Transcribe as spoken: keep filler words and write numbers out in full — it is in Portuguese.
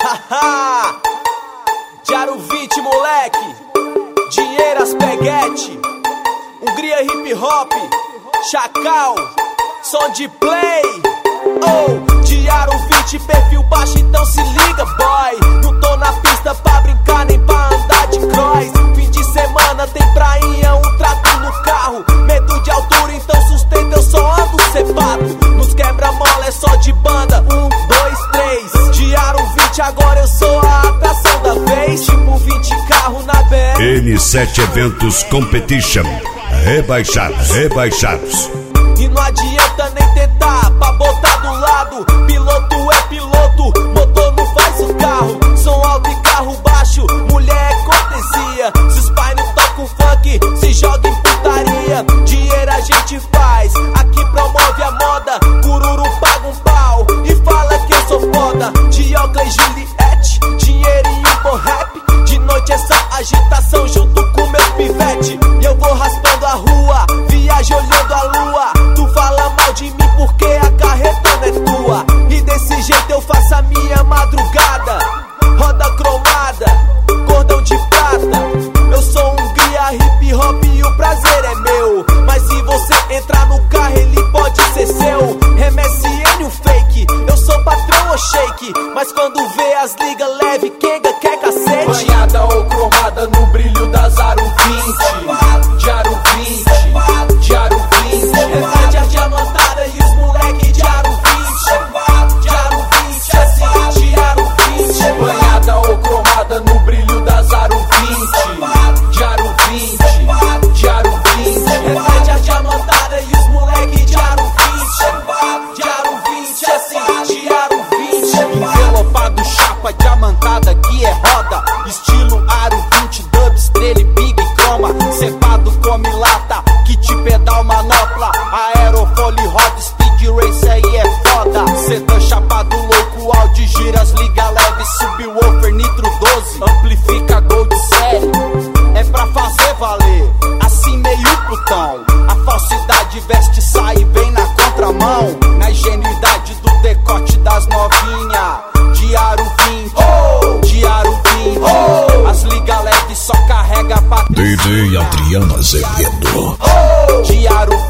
Haha, Diário vinte, moleque. Dinheiro, Aspeguete, Hungria hip hop, Chacal, som de play. Oh, Diário vinte, perfil baixo, então se liga, boy. Não tô na pista pra brincar nem pra andar de cross. Fim de semana tem prainha, um trato no carro. Medo de altura, então sustenta, eu só ando cepado. Nos quebra-mola é só de banda, um, dois, três. Diário vinte, agora eu sou a atração da vez. Tipo vinte carro na B R. N sete Eventos Competition. Rebaixados, rebaixados. E não adianta nem tentar pra botar do lado. Piloto é piloto, motor não faz o carro. Som alto e carro baixo, mulher é cortesia. Se os pais não tocam funk, se joga em putaria. Dinheiro a gente faz, aqui promove a moda. Cururu paga um pau e fala que eu sou foda. Dioca e Juliette, dinheirinho por rap. De noite é só agitação junto com meus pivete. E eu vou raspando a rua, viajo olhando a lua. Tu fala mal de mim porque a carretona é tua. E desse jeito eu faço a minha madrugada. Roda cromada, cordão de prata. Eu sou Hungria hip hop e o prazer é meu. Mas se você entrar no carro ele pode ser seu. M S N o fake, eu sou patrão ou shake. Mas quando vê as ligas leve, Kenga quer cacete. Banhada ou cromada no brilho da Zaro vinte. Diário vinte, Diário vinte. Reflete a diamantada e os moleque Diário vinte. Diário vinte, assim, Diário vinte. Banhada ou cromada no brilho da Zaro vinte. Diário vinte, Diário vinte. Reflete a diamantada e os moleque Diário vinte. Diário vinte, assim, Diário vinte. Envelopado, chapa diamantada que é roda. Estilo Aro vinte, dub, estrela e big croma. Cepado come lata, kit pedal manopla. Aerofólio roda, speed race aí é foda. Cê chapado louco, áudio giras, liga leve. Subwoofer nitro doze, amplifica gold série. É pra fazer valer, assim meio putão. A falsidade veste, sai e vem na contramão. Na ingenuidade do decote das novinha. Diário vinte, oh, Diário vinte, oh. As liga leve só carrega pra D J Adriano Azevedo. oh, Diário